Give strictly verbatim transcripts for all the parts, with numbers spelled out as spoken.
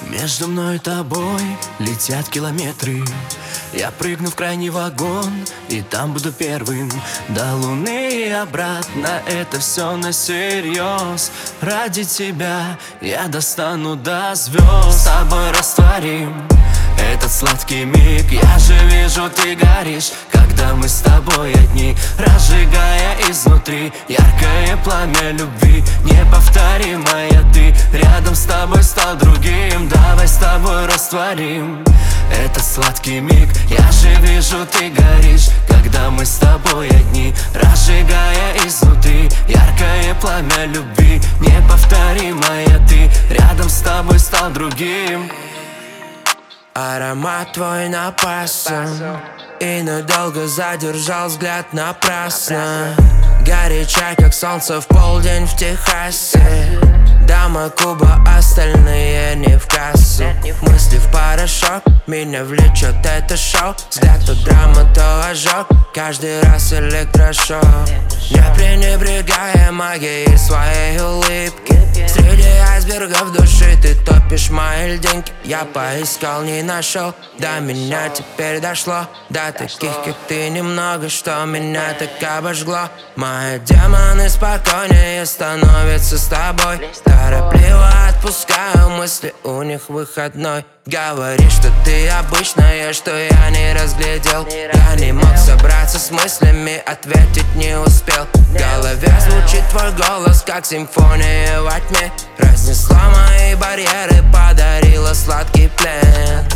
Между мной и тобой летят километры. Я прыгну в крайний вагон, и там буду первым. До луны и обратно, это все насерьез. Ради тебя я достану до звезд. С тобой растворим этот сладкий миг. Я же вижу, ты горишь, когда мы с тобой одни, разжигая изнутри яркое пламя любви. Неповторимая ты, рядом с тобой стал другим. Давай с тобой растворим этот сладкий миг. Я же вижу, ты горишь, когда мы с тобой одни, разжигая изнутри яркое пламя любви. Неповторимая ты, рядом с тобой стал другим. Аромат твой напасен, и надолго задержал взгляд напрасно. Горяча, как солнце в полдень в Техасе. Дама Куба, остальные не в кассу. Мысли в порошок, меня влечет это шоу. Взгляд то драма, то ожог, каждый раз электрошок. Не пренебрегая магией своей улыбки, среди айсбергов души ты топишь мои льдинки. Я поискал, не нашел, до меня теперь дошло. До таких, как ты, немного, что меня так обожгло. Мои демоны спокойнее становятся с тобой. Торопливо отпускаю мысли, у них выходной. Говоришь, что ты обычная, что я не разглядел. Я не мог собраться с мыслями, ответить не успел. В голове звучит твой голос, как симфония во тьме. Разнесла мои барьеры, подарила сладкий плен.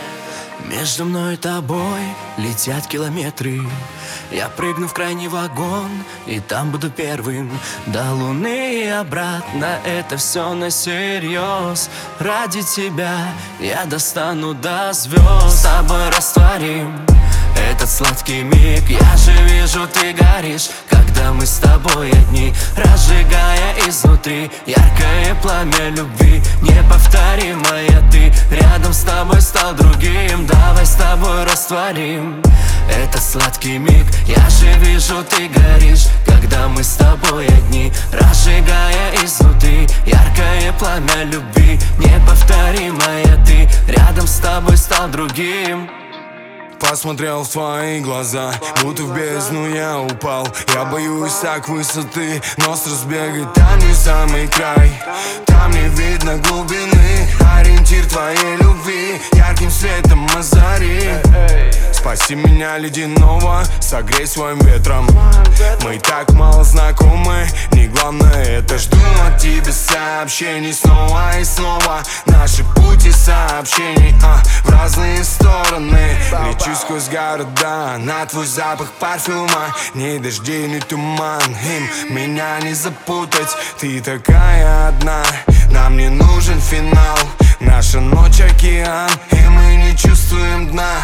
Между мной и тобой летят километры. Я прыгну в крайний вагон, и там буду первым. До луны и обратно, это все насерьез. Ради тебя я достану до звезд. С тобой растворим этот сладкий миг. Я же вижу, ты горишь, когда мы с тобой одни, разжигая изнутри яркое пламя любви. Неповторимая ты, рядом с тобой стал другим. Давай с тобой растворим этот сладкий миг. Я же вижу, ты горишь, когда мы с тобой одни, разжигая изнутри яркое пламя любви. Неповторимая ты, рядом с тобой стал другим. Посмотрел в твои глаза, будто в бездну я упал. Я боюсь так высоты, но с разбега там не самый край. Там не видно глубины, ориентир твоей любви ярким светом озари. Спаси меня ледяного, согрей своим ветром. Мы так мало знакомы, не главное это. Жду от тебя сообщений снова и снова. Наши пути сообщений а, в разные стороны. Лечу сквозь города на твой запах парфюма. Ни дождей, ни туман, им меня не запутать. Ты такая одна, нам не нужен финал. Наша ночь океан, и мы не чувствуем дна.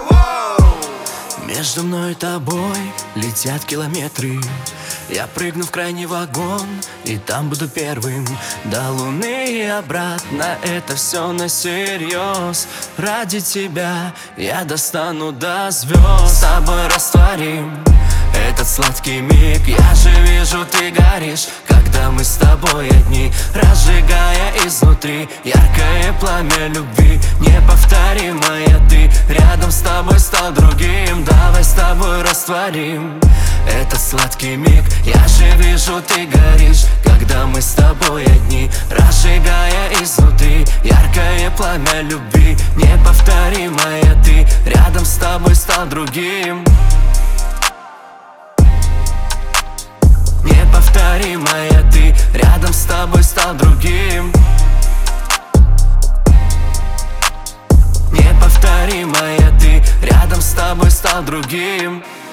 Между мной и тобой летят километры. Я прыгну в крайний вагон, и там буду первым. До луны и обратно, это все насерьез. Ради тебя я достану до звезд. С тобой растворим этот сладкий миг. Я же вижу, ты горишь, когда мы с тобой одни, разжигая изнутри яркое пламя любви. Неповторимая ты, рядом с тобой стал другим. Давай с тобой растворим этот сладкий миг. Я же вижу, ты горишь, когда мы с тобой одни, разжигая изнутри яркое пламя любви. Неповторимая ты, рядом с тобой стал другим. Неповторимая ты, рядом с тобой стал другим. Неповторимая ты, рядом с тобой стал другим.